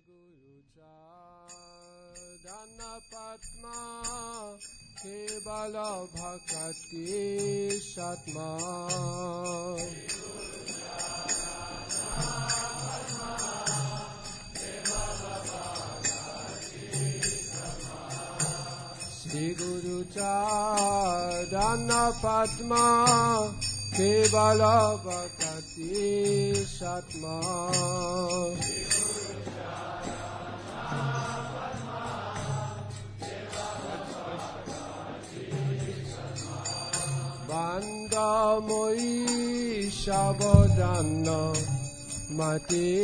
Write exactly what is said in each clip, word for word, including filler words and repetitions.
Guru Chadana Padma Kevala Bhakati Satma Shri Guru Chadana Padma Kevala Bhakati Satma Bandamoyi Shabodana Mati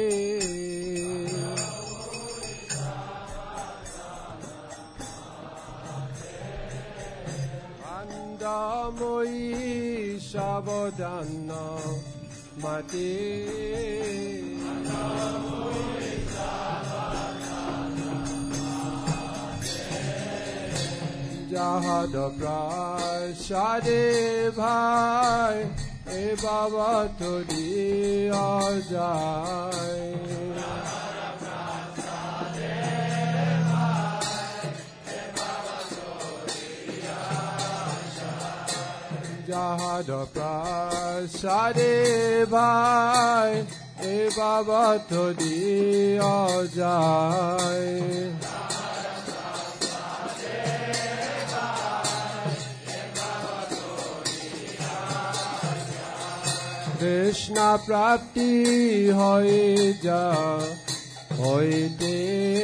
Bandamoyi Shabodana Mati Jahada prasade bhai e baba tori ajai Jahada prasade bhai e baba tori ajai Krishna prapti hoye ja hoite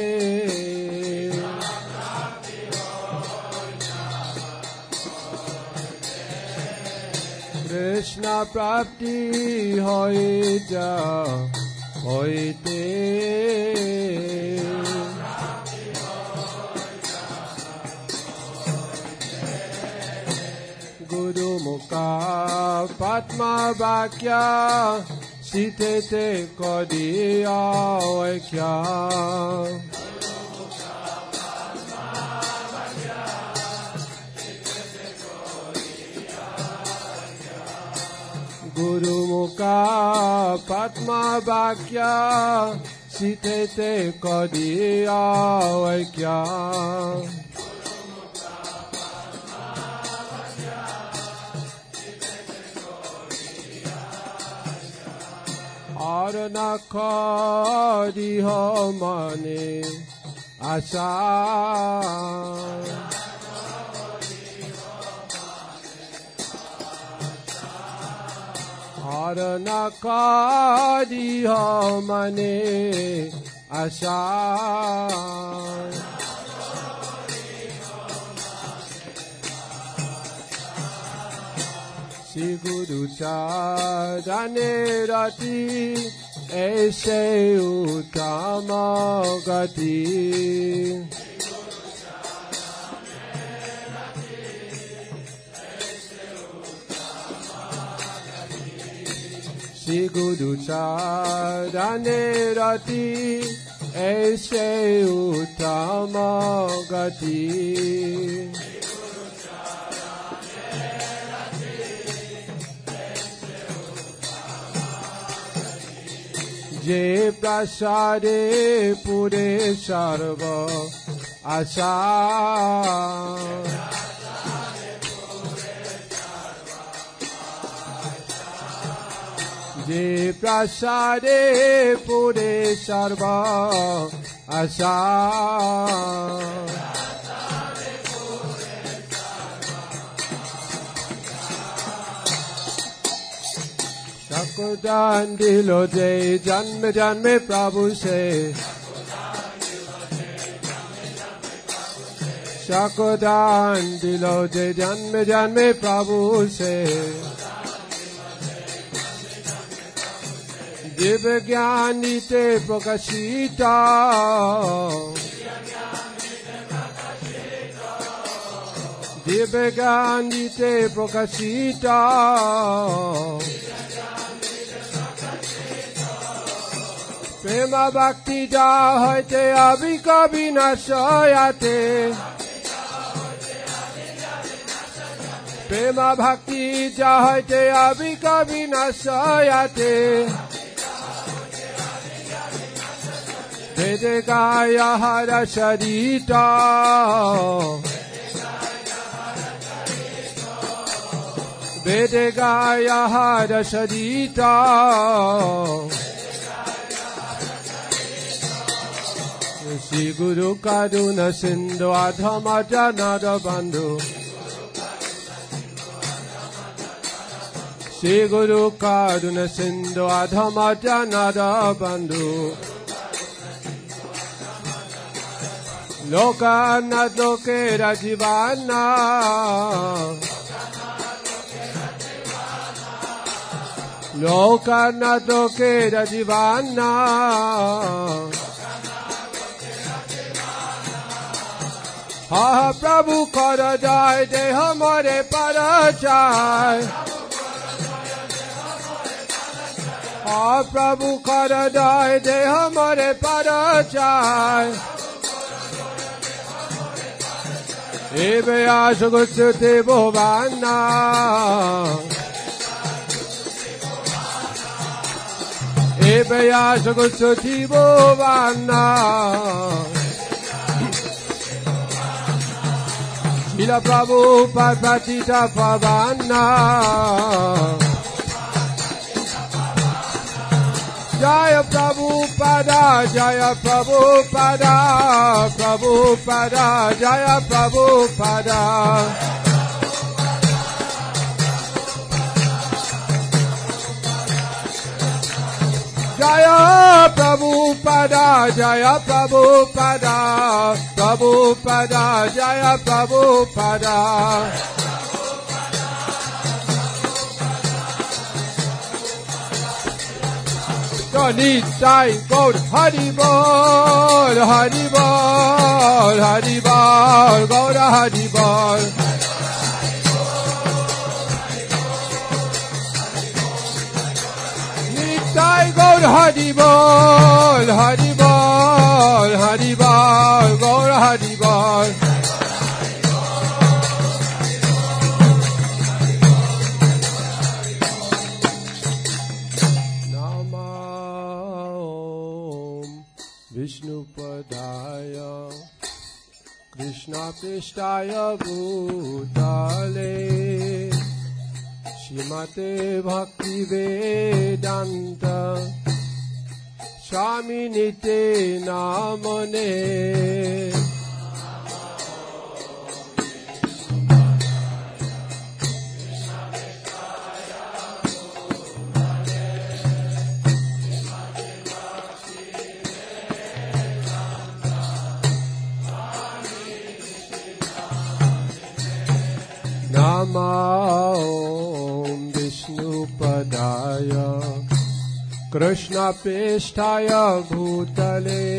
Krishna prapti hoye ja hoite Guru Mukha Padma Vakya Sitete Kodiya Vaikya Guru Mukha Padma Vakya Sitete Kodiya Vaikya Arana Kadi Homane Asa Arana Kadi Homane Asa Shri Guru Chadane Rati Aise Uttama Gati Shri Guru Chadane Rati Aise Uttama Gati Je prasade pure sarva asa Je prasade pure sarva asa Shakudan dilo de janme janme Prabhu se Shakudan dilo de janme janme Prabhu se Div gyani te prakashita Div gyani te prakashita Prema bhakti ja hoite abhika vinashayate Prema bhakti ja hoite abhika vinashayate Vedegaya Hara Sharita Vedegaya Hara Sharita Shri Guru Karuna Sindhu Adhama Janada Bandhu Shri Guru Karuna Sindhu Adhama Janada Bandhu Lokanath Lokera Jivana Lokanath Lokera Jivana Ha Prabhu Kara Jai De Hamare Parachai Ha Prabhu Kara Jai De Hamare Parachai Ebe Ashugutsute Bhovana Ebe Ashugutsute Bhovana Shila Prabhupada Patita Pavana Jaya Prabhupada, Jaya Prabhupada, Prabhupada, Jaya Prabhupada. Jaya Prabhupada, Jaya Prabhupada, Prabhupada, Jaya Prabhupada. Nitai Gaur Hari Bol, Hari Bol, Hari Bol, Gaur Hari Bol. Nitai Gaur Hari Bol, Hari Bol, Hari Bol, Gaur Hari Bol. Vishnupadaya Krishna Prishtaya Bhutale Shrimate Bhakti Vedanta Swaminite Namane Namah Vishnupadaya Krishna Prishtaya Bhutale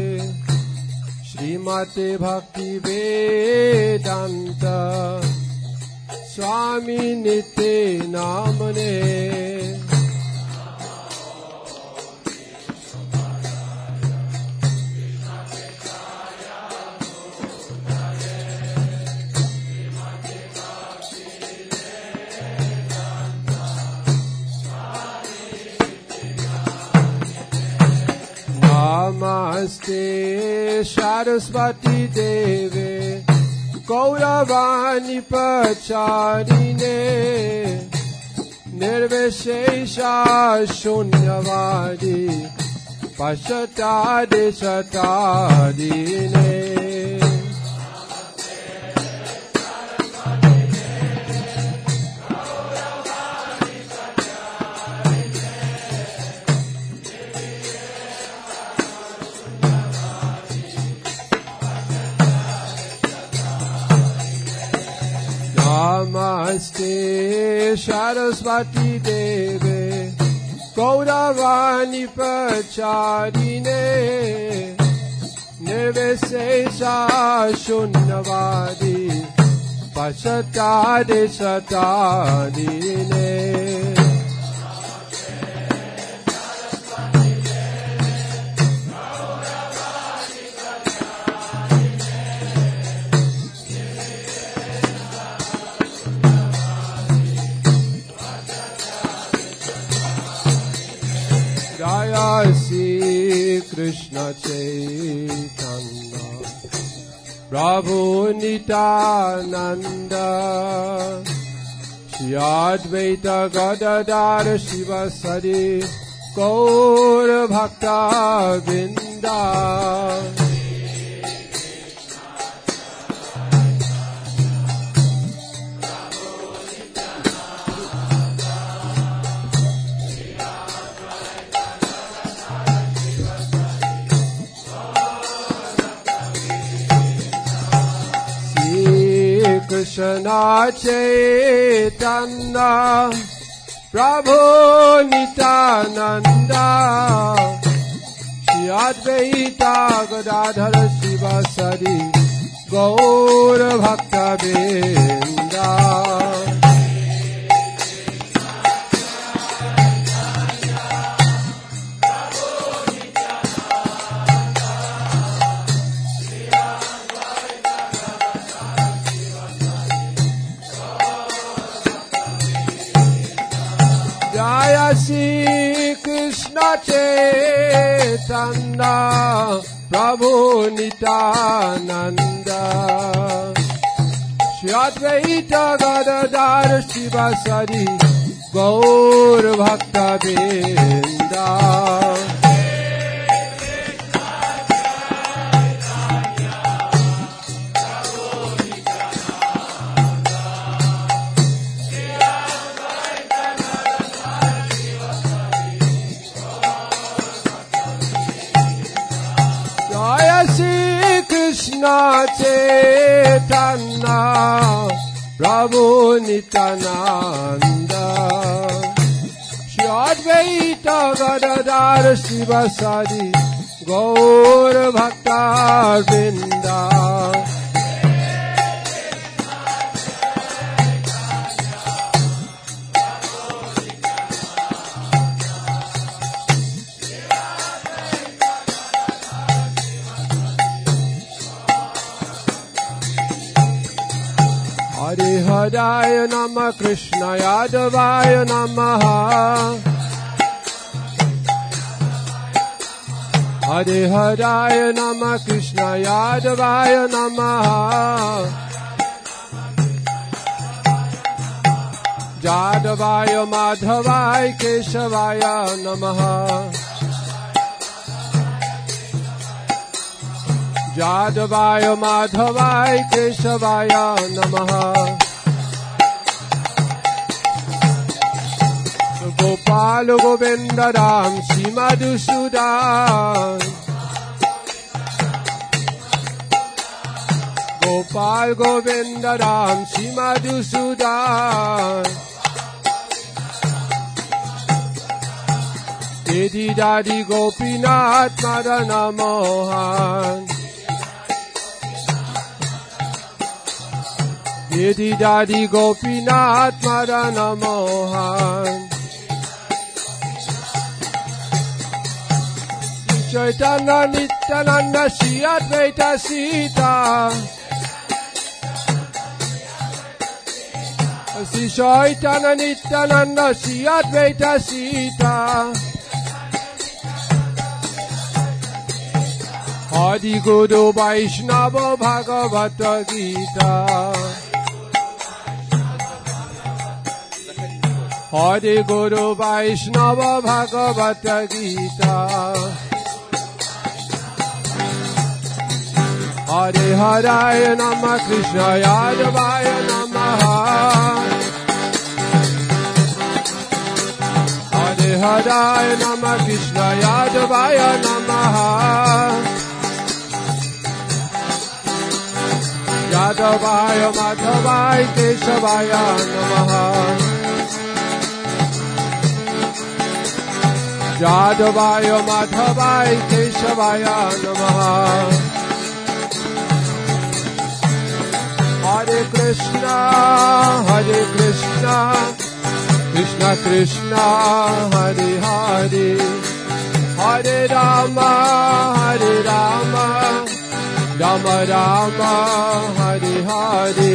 Shrimate Bhakti Vedanta Swaminite Namane Namaste Saraswati Deve Gauravani Pacharine Nirvishesha Shunyavadi Pashatade Satadine Namaste Saraswati Deve Gauravani Pacharine Nirvishesha Shunyavadi Pashatade Satadine Jaya Sri Krishna Chaitanya Prabhu Nityananda Shri Advaita Gadadhar Shivasari Gaur Bhakta Vrinda Krishna Chaitanya Prabhu Nityananda Shri Advaita Gadadhar Shivasari Gaur Bhakta Vrinda Jaya Shri Krishna Chaitanya Prabhu Nityananda Shri Advaita Gadadhar Shivasari Gaur Bhakta Vrinda Krishna Chaitanya Prabhu Nityananda Shri Advaita Gadadhar Shivasari Gaur Bhakta Vrinda Hare Hadaya Namah Krishna Yadavaya Namaha Hare Hadaya Namah Krishna Yadavaya Namaha Jadavaya Madhavaya Keshavaya Namaha Jadavaya Madhavaya Keshavaya Namaha Gopal Govinda Ram Shri Madhusudan Gopal Govinda Ram Shri Madhusudan Dedi Dadi Gopinath Madana Mohan Dedi Dadi Gopinath Madana Mohan Chaitanya Nityananda Shri Advaita Sita Shri Chaitanya Nityananda Shri Advaita Sita Adi Guru Vaishnava Bhagavata Gita Hare Guru Vaishnava Bhagavata Gita Hare Haraya Namah Krishna Yadavaya Namaha Hare Haraya Namah Krishna Yadavaya Namaha Yadavaya Madhavaya Keshavaya Namaha Yadavaya Madhavaya Keshavaya Namaha Hare Krishna Hare Krishna Krishna Krishna Hare Hare Hare Rama Hare Rama Rama Rama Hare Hare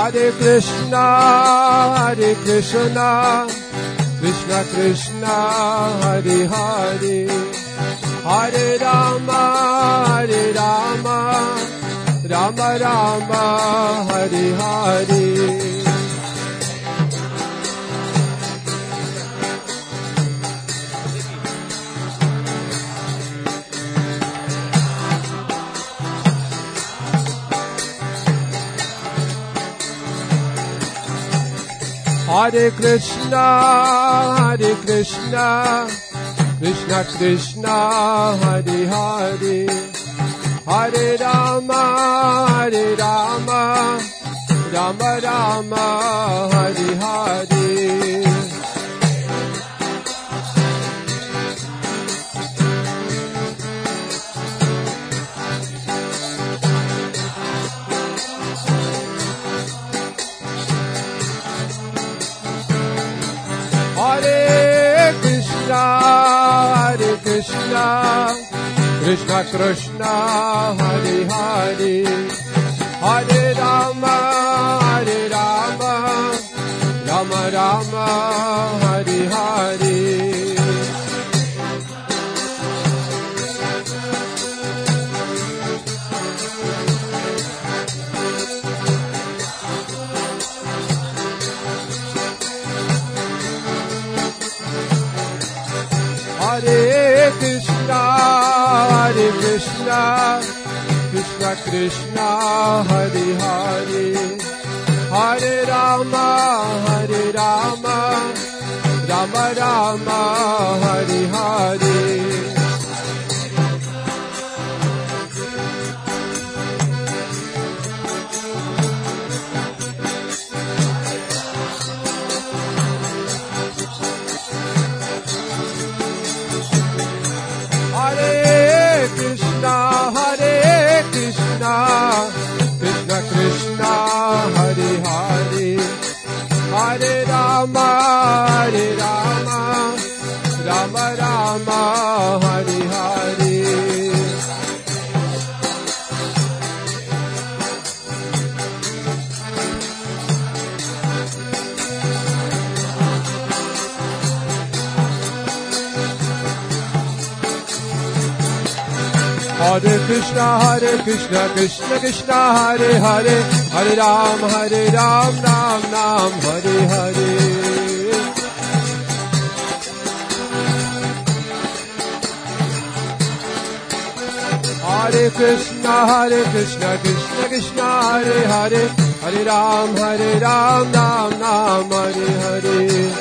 Hare Krishna, Hare Krishna, Krishna Krishna, Hare Hare, Hare Rama, Hare Rama, Rama Rama, Hare Hare. Hare Krishna, Hare Krishna, Krishna Krishna, Hare Hare, Hare Rama, Hare Rama, Rama Rama, Hare Hare. Hare Krishna, Hare Krishna, Krishna Krishna, Hare Hare, Hare Rama, Hare Rama, Rama Rama, Hare Hare. Hare Krishna, Hare Krishna, Krishna Krishna, Hare Hare, Hare Rama, Hare Rama, Rama Rama, Hare Hare. Hare Krishna, Hare Krishna, Krishna Krishna, Hare Hare, Hare Rama, Hare Rama, Rama Rama, Hare Hare. Hare Krishna, Hare Krishna, Krishna Krishna, Hare Hare, Hare Ram, Hare Ram, Ram Ram, Hare Hare. Hare Krishna, Hare Krishna, Krishna Krishna, Hare Hare, Hare Ram, Hare Ram, Ram Ram, Hare Hare.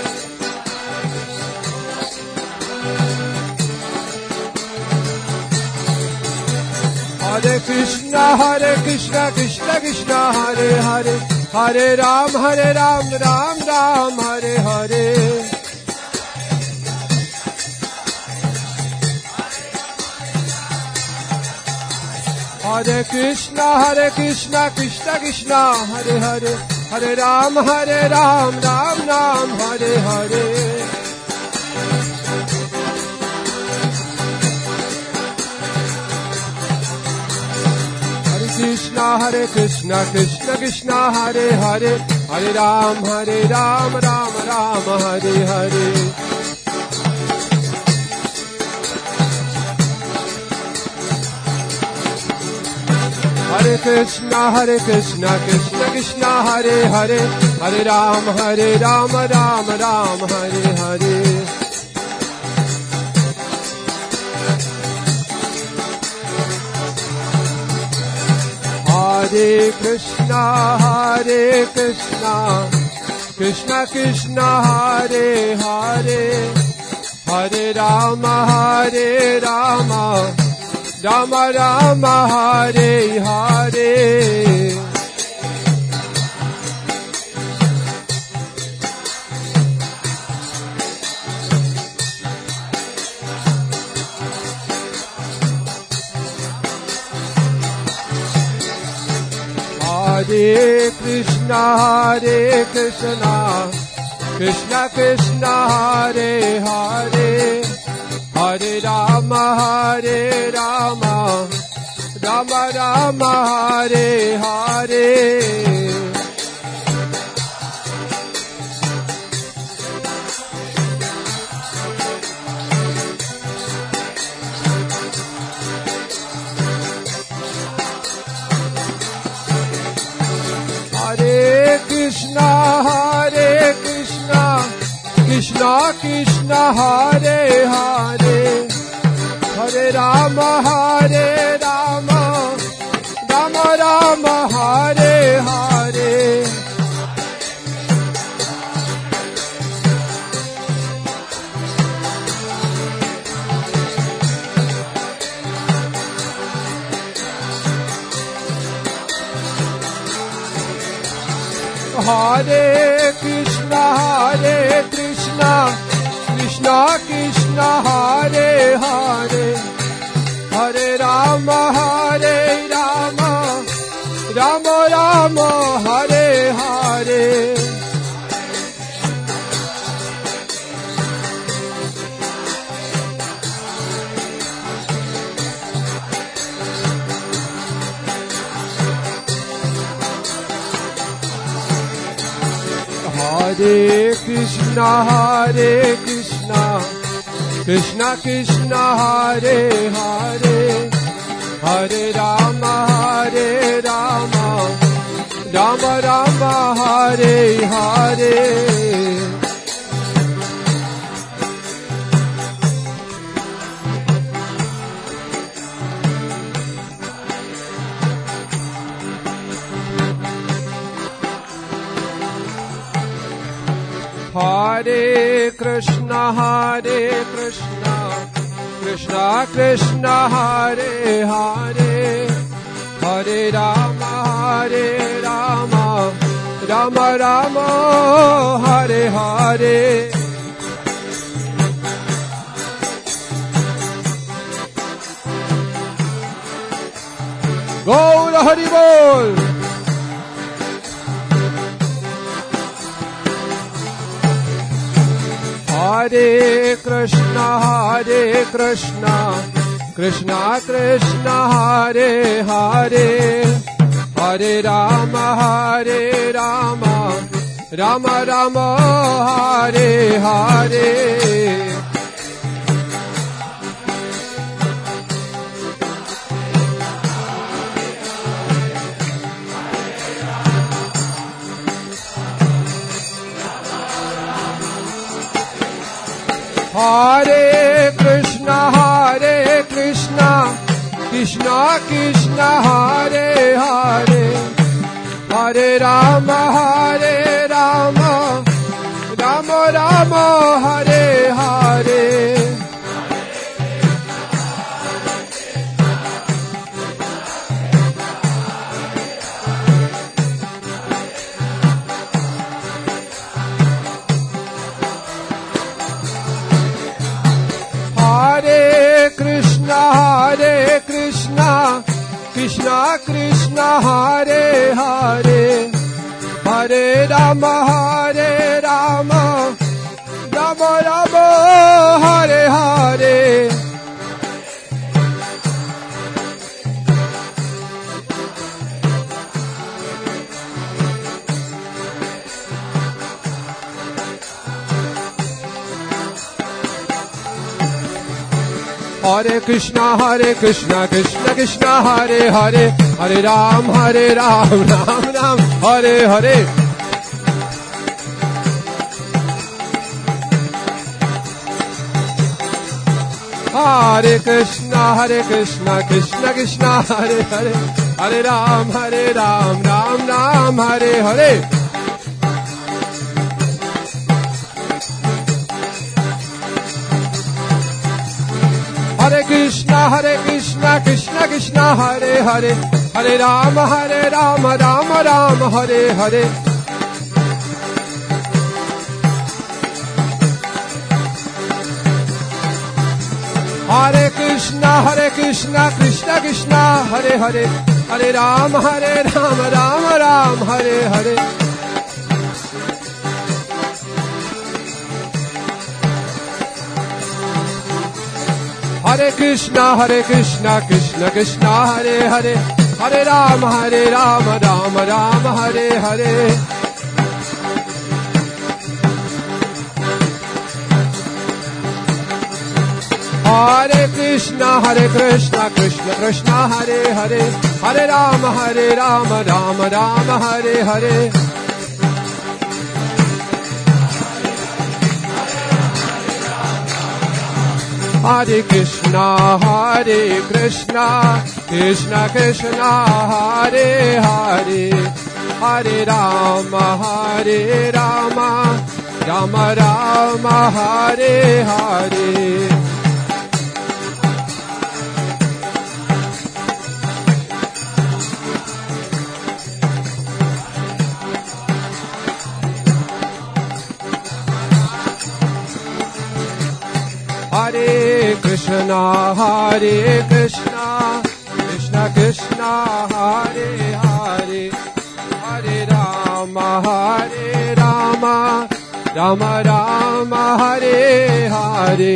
Hare Krishna, Hare Krishna, Krishna Krishna, Hare Hare, Hare Ram, Hare Ram, Ram Ram, Hare Hare. Hare Krishna, Hare Krishna, Krishna Krishna, Hare Hare, Hare Ram, Hare Ram, Ram Ram, Hare Hare. Krishna, Hare Krishna, Krishna Krishna, Hare Hare, Hare Ram, Hare Ram, Ram Ram, Hare Hare. Hare Krishna, Hare Krishna, Krishna Krishna, Hare Hare, Hare Ram, Hare Ram, Ram Ram, Hare Hare. Hare Krishna, Hare Krishna, Krishna Krishna, Hare Hare, Hare Rama, Hare Rama, Rama Rama, Hare Hare. Hare Krishna, Hare Krishna, Krishna Krishna, Hare Hare, Hare Rama, Hare Rama, Rama Rama, Hare Hare. Krishna, Hare Krishna, Krishna Krishna, Hare Hare, Hare Rama, Hare Rama, Rama Rama, Hare Hare. Hare Krishna, Hare Krishna, Krishna Krishna, Hare Hare, Hare Rama, Hare Rama, Rama Rama, Hare Hare. Hare Krishna, Hare Krishna, Krishna Krishna, Hare Hare, Hare Rama, Hare Rama, Rama Rama, Hare Hare. Hare Krishna, Hare Krishna, Krishna Krishna, Hare Hare, Hare Rama, Hare Rama, Rama Rama, Hare Hare. Gaur Hari Bol. Hare Krishna, Hare Krishna, Krishna Krishna, Hare Hare, Hare Rama, Hare Rama, Rama Rama, Hare Hare. Hare Krishna, Hare Krishna, Krishna Krishna, Hare Hare, Hare Rama, Hare Rama, Rama Rama, Hare Hare. Hare Krishna, Hare Krishna, Krishna Krishna, Hare Hare, Hare Rama, Hare Rama, Rama Rama, Hare Hare. Hare Krishna, Hare Krishna, Krishna Krishna, Hare Hare, Hare Ram, Hare Ram, Ram Ram, Hare Hare. Hare Krishna, Hare Krishna, Krishna Krishna, Hare Hare, Hare Ram, Hare Ram, Ram Ram, Hare Hare. Hare Krishna, Hare Krishna, Krishna Krishna, Hare Hare, Hare Rama, Hare Rama, Rama Rama, Hare Hare. Hare Krishna, Hare Krishna, Krishna Krishna, Hare Hare, Hare Rama, Hare Rama, Rama Rama, Hare Hare. Hare Krishna, Hare Krishna, Krishna Krishna, Hare Hare, Hare Rama, Hare Rama, Rama Rama, Hare Hare. Hare Krishna, Hare Krishna, Krishna Krishna, Hare Hare, Hare Rama, Hare Rama, Rama Rama, Hare Hare. Hare Krishna, Hare Krishna, Krishna Krishna, Hare Hare, Hare Rama, Hare Rama, Rama Rama, Hare Hare. Hare Krishna, Hare Krishna, Krishna Krishna, Hare Hare, Hare Rama, Hare Rama, Rama Rama, Hare Hare.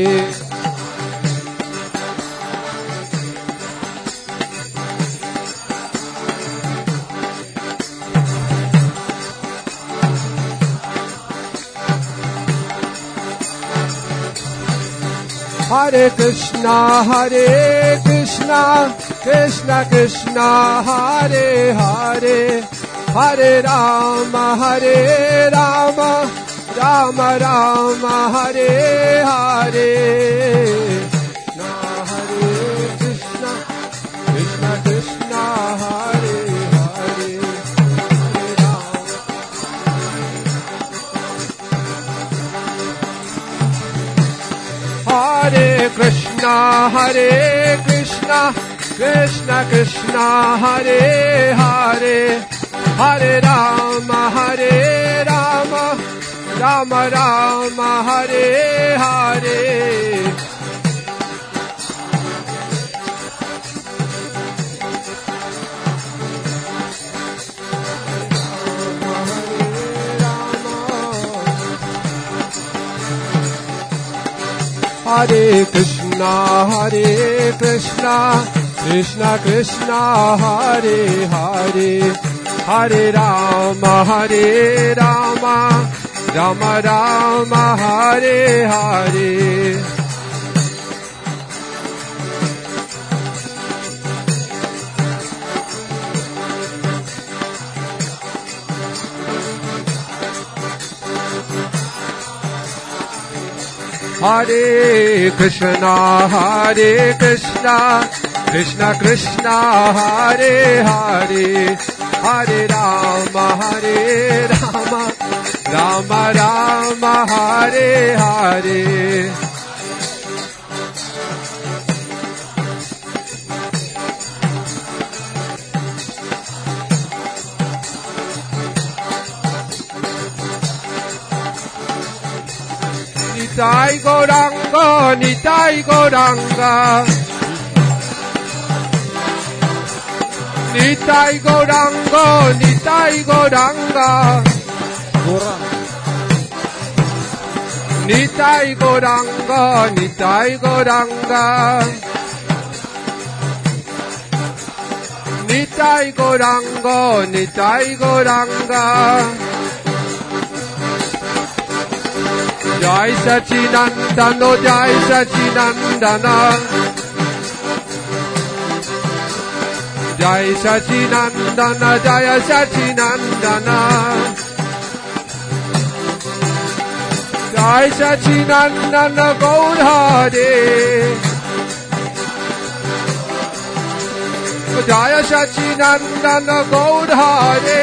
Hare Krishna, Hare Krishna, Krishna Krishna, Hare Hare, Hare Rama, Hare Rama, Rama Rama, Hare Hare. Na Hare Krishna, Krishna Krishna, Hare Hare, Hare Rama. Hare Krishna, Hare Krishna, Krishna Krishna, Hare Hare, Hare Rama, Hare Rama, Rama Rama, Hare Hare. Hare Krishna, Hare Krishna, Krishna Krishna, Hare Hare, Hare Rama, Hare Rama, Rama Rama, Hare Hare. Hare Krishna, Hare Krishna, Krishna Krishna, Hare Hare, Hare Rama, Hare Rama, Rama Rama, Hare Hare. Nitai Gauranga, Nitai Gauranga, Nitai Gauranga, Nitai Gauranga, Nitai Gauranga, Nitai Gauranga, Nitai Gauranga, Nitai Gauranga. Jai Sachinandana, Jai Sachinandana, Jai Sachinandana, Jai Sachinandana, Jai Sachinandana, Gaur Hare, Jai Sachinandana, Gaur Hare.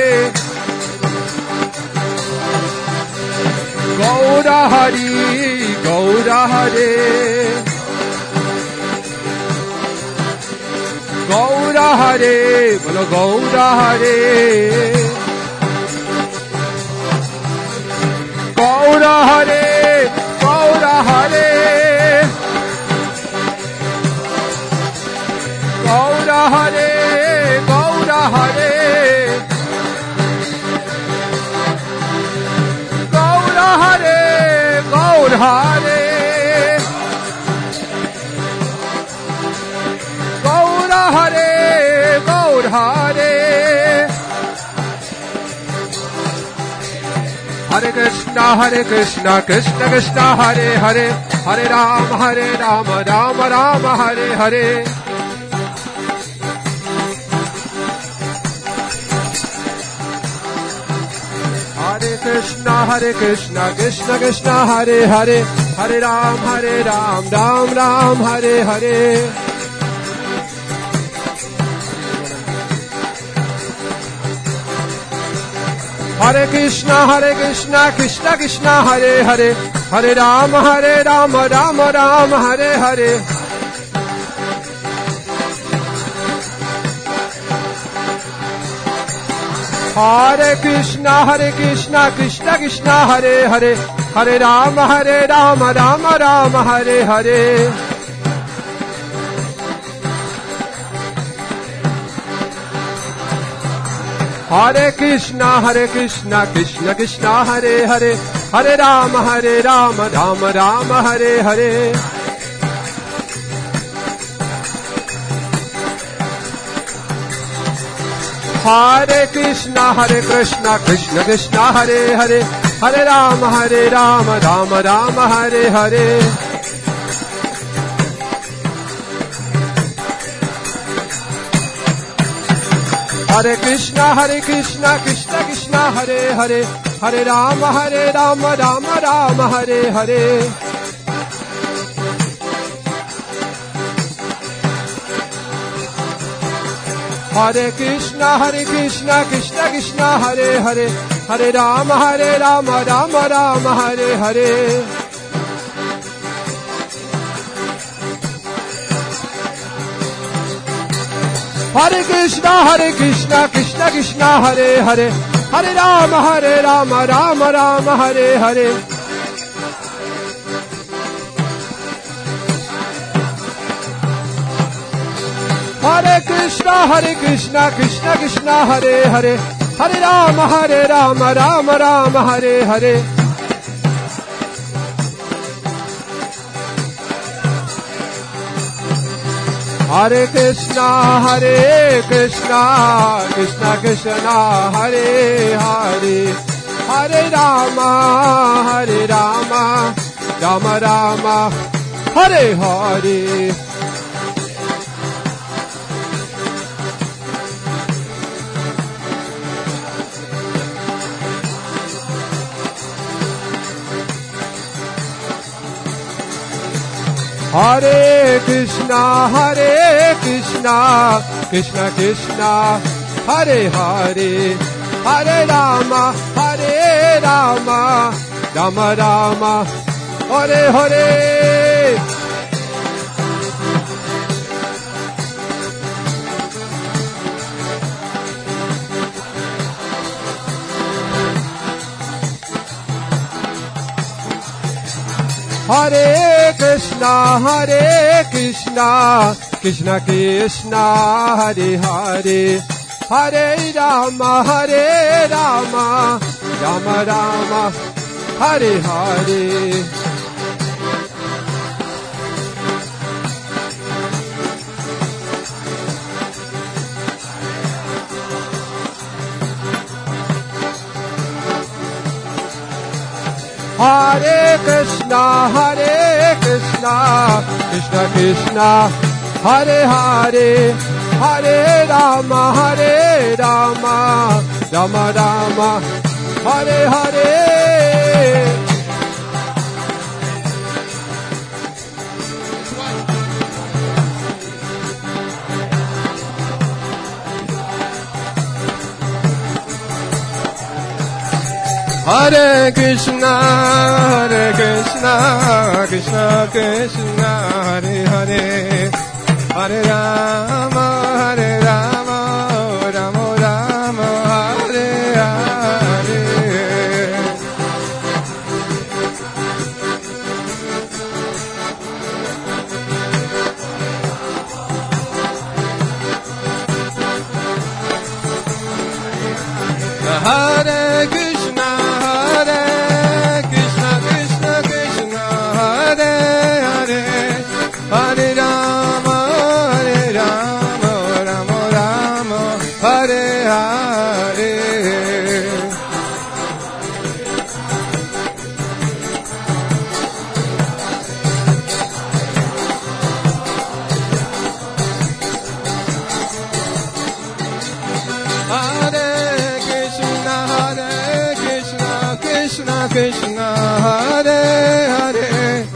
Gaura Hari, Gaura Hare, Gaura Hare, bolo Gaura Hare, Gaura Hare, Gaura Hare, Gaura Hare, Gaura Hare. Hare, Gaur Hare, Gaur Hare, Gaur Hare. Hare Krishna, Hare Krishna, Krishna Krishna, Hare Hare, Hare Rama, Hare Rama, Rama Rama, Hare Hare. Hare Krishna, Hare Krishna, Krishna Krishna, Hare Hare, Hare Ram, Hare Ram, Ram Ram, Hare Hare. Hare Krishna, Hare Krishna, Krishna Krishna, Hare Hare. Hare Ram, Hare Ram, Ram Ram, Hare Hare. Hare Krishna, Hare Krishna, Krishna Krishna, Hare Hare. Hare Ram, Hare Ram, Ram Ram, Hare Hare. Hare Krishna, Hare Krishna, Krishna Krishna, Hare Hare. Hare Ram, Hare Ram, Ram Ram, Hare Hare. Hare Krishna, Hare Krishna, Krishna Krishna, Hare Hare. Hare Ram, Hare Ram, Ram Ram, Hare Hare. Hare Krishna, Hare Krishna, Krishna Krishna, Hare Hare. Hare Ram, Hare Ram, Ram Ram, Hare Hare. Hare Krishna, Hare Krishna, Krishna Krishna, Hare Hare. Hare Ram, Hare Ram, Ram Ram, Hare Hare. Hare Krishna, Hare Krishna, Krishna Krishna, Hare Hare. Hare Ram, Hare Ram, Ram Ram, Hare Hare. Hare Krishna, Hare Krishna, Krishna Krishna, Hare Hare. Hare Ram, Hare Ram, Ram Ram, Hare Hare. Hare Krishna, Hare Krishna, Krishna Krishna, Hare Hare. Hare Rama, Hare Rama, Rama Rama, Hare Hare. Hare Krishna, Hare Krishna, Krishna Krishna, Hare Hare. Hare Rama, Hare Rama, Rama Rama, Hare Hare. Hare Krishna, Hare Krishna, Krishna Krishna, Hare Hare. Hare Rama, Hare Rama, Rama Rama, Hare Hare. Hare Krishna, Hare Krishna, Krishna Krishna, Hare Hare. Hare Rama, Hare Rama, Rama Rama, Hare Hare. Hare Krishna, Hare Krishna, Krishna Krishna, Hare Hare. Hare Rama, Hare Rama, Rama Rama, Hare Hare. Hare Krishna, Hare Krishna, Krishna Krishna, Hare Hare. Hare Rama, Hare Rama, Rama Rama, Hare Hare. Hare Krishna, Hare Krishna, Krishna Krishna, Hare Hare.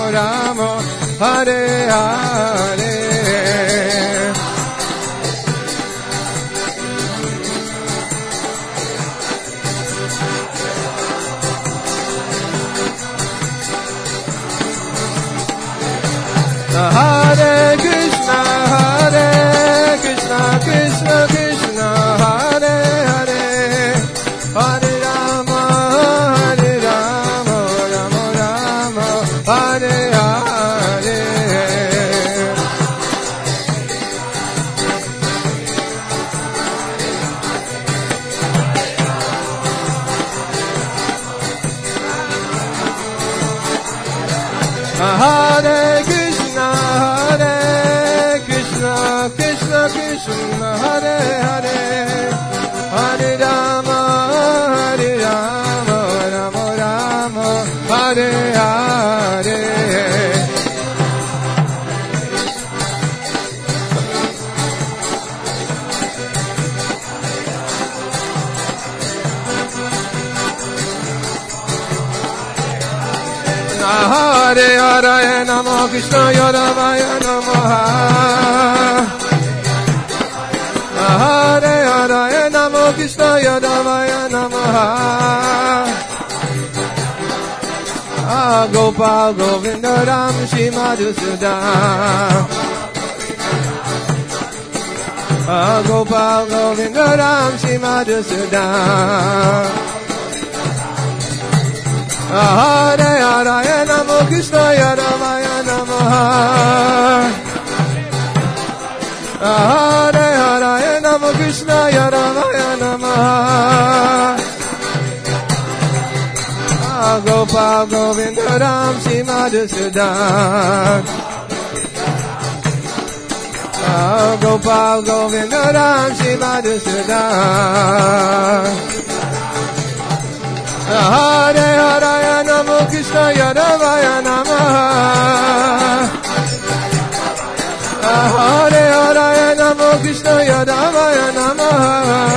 Rama, Hare Hare. Hare Krishna, Hare Krishna, Krishna Krishna, Hare Hare, Hare Rama, Hare Rama, Rama Rama, Hare Hare. Hare Krishna, Hare Krishna, Krishna Krishna, Hare Hare, Hare Rama, Hare Rama, Rama Rama, Hare Hare. Hare Hare Namo Krishna Yadavaya Namaha. Hare Hare Namo Krishna Yadavaya Namaha. Gopal Govinda Ram Shri Madhusudan. Gopal Govinda Ram Shri Madhusudan. Hare Hare Namo Krishna Yadavaya Namaha. Hare Hare Namo Krishna Yadavaya Namaha. Gopal Govinda Ram Shri Madhusudan. Gopal Govinda Ram Shri Madhusudan. Hare Hare Namo Krishna Yadavaya Namaha. Hare Hare Namo Krishna Yadavaya Namaha.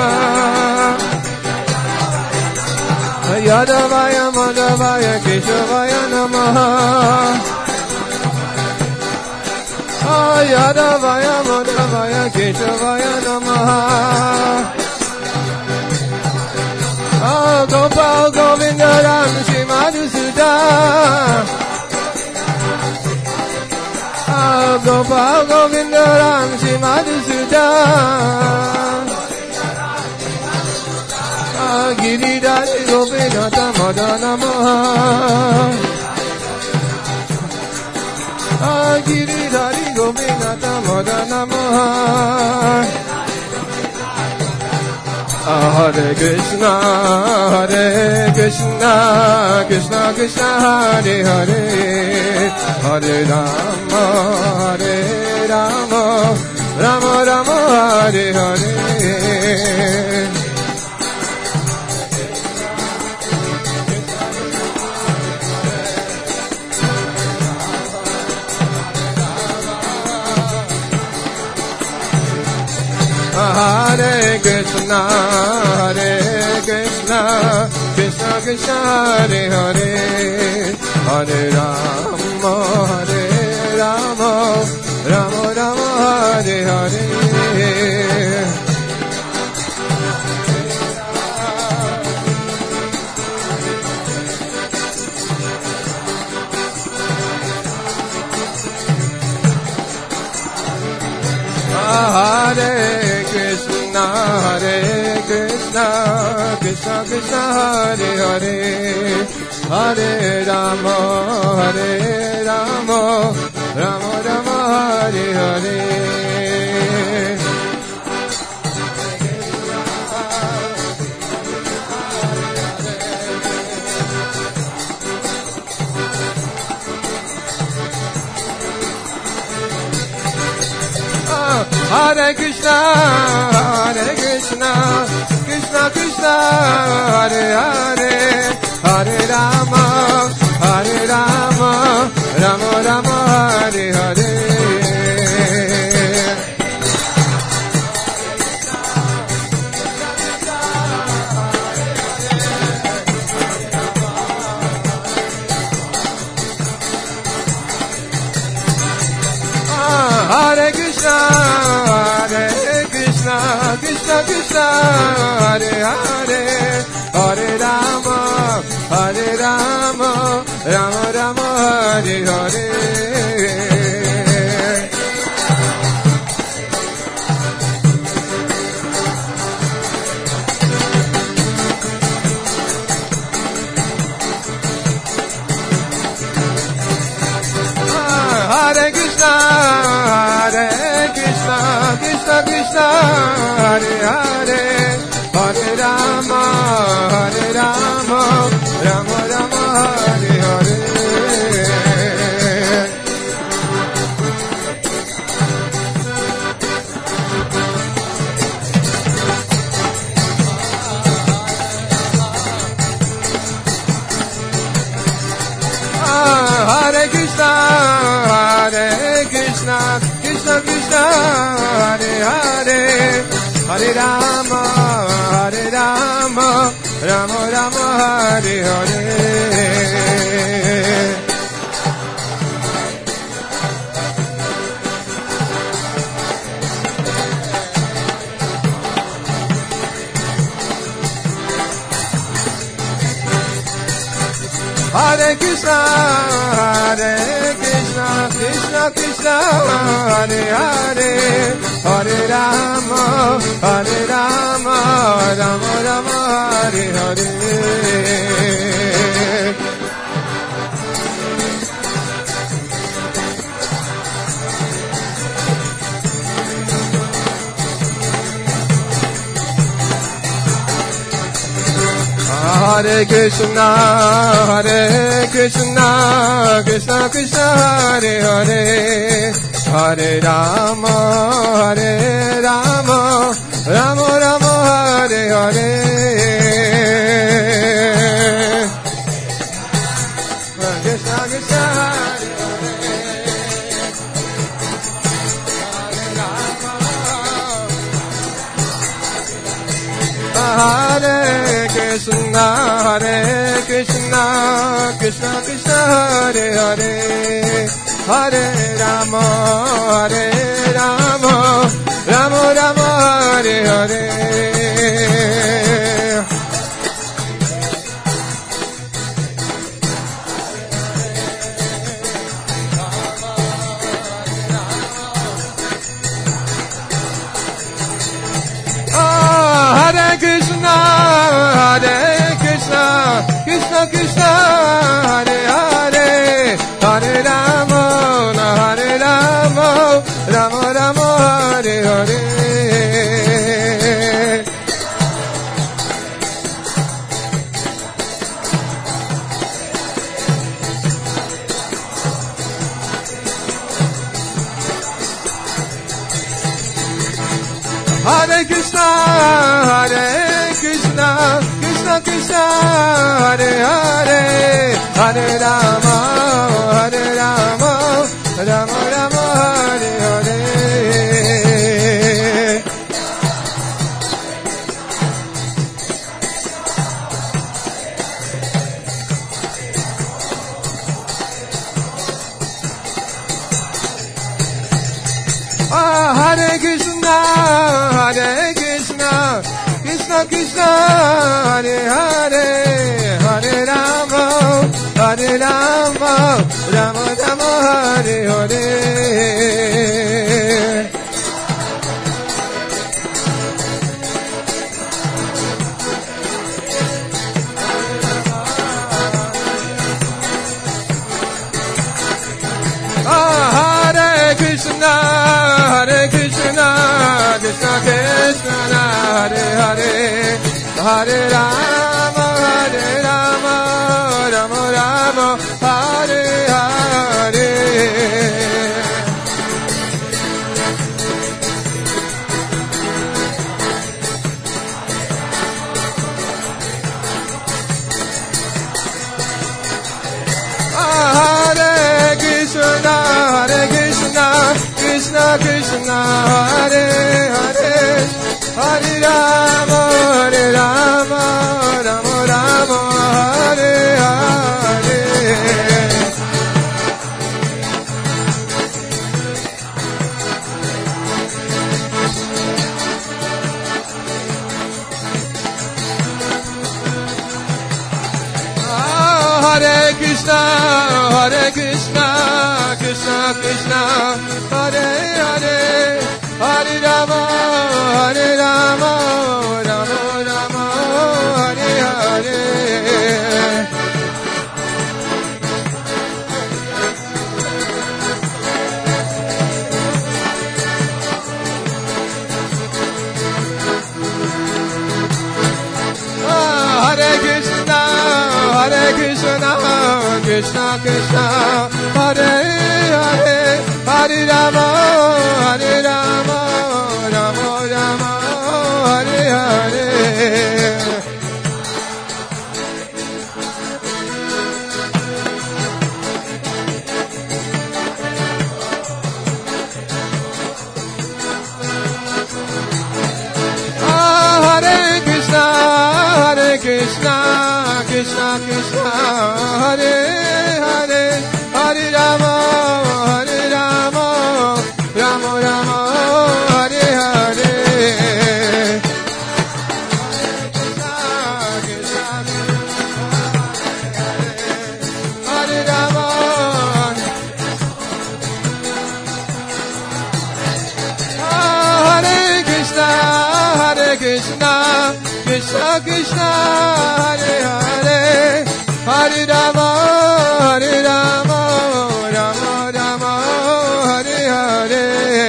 Yadavaya Madhavaya Keshavaya Namaha. Yadavaya Madhavaya Keshavaya Namaha. Gopal Govinda Ram Shri Madhusudan. Gopal Govinda Ram Shri Madhusudan. Giridhari Gopinatha Madana Maha. Giridhari Gopinatha Madana Maha. Hare Krishna, Hare Krishna, Krishna Krishna, Hare Hare, Hare Rama, Hare Rama, Rama Rama, Hare Hare. Hare Krishna, Hare Krishna, Krishna Krishna, Hare Hare, Hare Rama, Hare Rama, Rama Rama, Hare Hare. Hare Krishna, Hare Krishna, Krishna Krishna, Hare Hare, Hare Rama, Hare Rama, Rama Rama, Hare Hare. Hare Krishna, Hare Krishna, Krishna Krishna, Hare Hare, Hare Rama, Hare Rama, Rama Rama, Hare Hare. Krishna, Hare Hare, Hare Rama, Hare Rama, Rama Rama, Hare Hare. Hare Krishna, Hare Krishna, Krishna Krishna, Hare Hare, Hare Rama, Hare Rama, Rama Rama, Hare Hare. Hare Krishna, Hare Krishna, Krishna Krishna, Hare Hare, Hare Rama, Hare Rama, Rama Rama, Hare Hare. Hare Krishna, Hare Krishna, Krishna Krishna, Hare Hare, Hare Rama, Hare Rama, Rama Rama, Hare Hare. Hare Krishna, Hare Krishna, Krishna Krishna, Hare Hare, Hare Rama, Hare Rama, Rama Rama, Hare Hare. Krishna Krishna, Hare Hare Krishna, Hare Krishna, Krishna Krishna, Hare Hare, Hare Rama, Hare Rama, Rama Rama, Hare Hare. Hare Krishna, Hare Krishna, Krishna Krishna, Hare Hare, Hare Rama, Hare Rama, Rama Rama, Hare Hare. Hare Krishna, Hare Krishna, Krishna Krishna, Hare Hare, Hare Rama, Hare Rama, Rama Rama, Hare Hare. Hare Krishna, Hare Krishna, Krishna Krishna, Hare Hare, Hare Rama, Hare Rama, Rama Rama, Hare Hare. Hare Krishna, Hare Krishna, Krishna Krishna, Hare Hare, Hare Rama, Hare Rama, Rama Rama, Hare Hare. Hare Krishna, Hare Krishna, Krishna Krishna, Hare Hare, Hare Rama, Hare Rama, Rama Rama, Hare Hare. Krishna, Hare Krishna, Krishna Krishna, Hare Hare, Hare Rama, Hare Rama, Rama Rama, Hare Hare. Hare Krishna, Hare Krishna, Krishna Krishna, Hare Hare, Hare Rama, Hare Rama, Rama Rama, Hare Hare. Krishna, Krishna Krishna, Hare Hare, Hare Rama, Hare Rama, Rama Rama, Hare Hare. Krishna, Krishna, Hare Rama. Hare Krishna, Hare Krishna, Krishna Krishna, Hare Hare, Hare Rama, Hare Rama, Rama Rama, Hare Hare.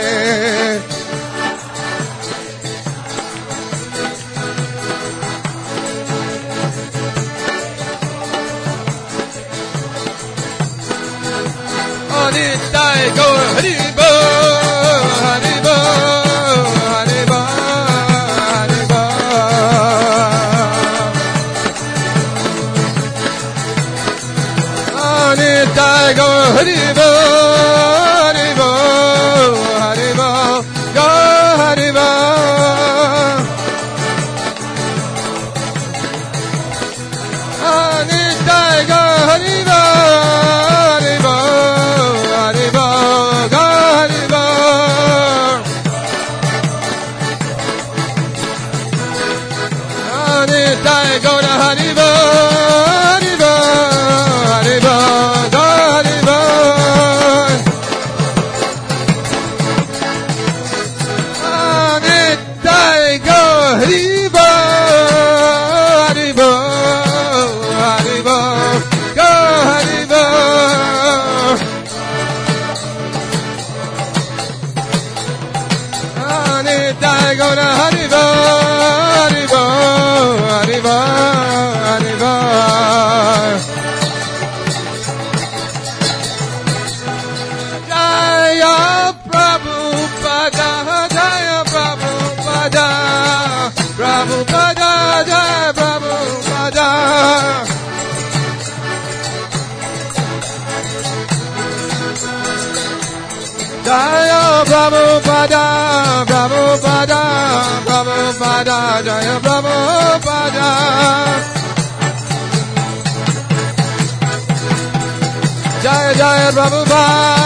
Nittai Gaur Hari Bol, Hari Bol, Hari Bol, Hari Bol. Nittai Gaur Hari Bol, Hari Bol, Hari Bol, Gaur Hari Bol. Nittai Gaur Hari Bol, Hari Bol, Hari Bol, Gaur Hari Bol. Nittai Gaur Hari Bol, Hari Bol, Hari Bol, Gaur Hari Bol. Nittai Gaur Hari Bol, Hari Bol, Hari Bol, Gaur Hari Bol. Nittai Gaur Hari Bol, Hari Bol, Hari Bol, Hari Bol. Jaya Prabhupada, Jaya Prabhupada, Prabhupada, Jaya Prabhupada. Jaya Prabhupada, Prabhupada, Prabhupada, Jaya Prabhupada. Jaya Jaya Prabhupada.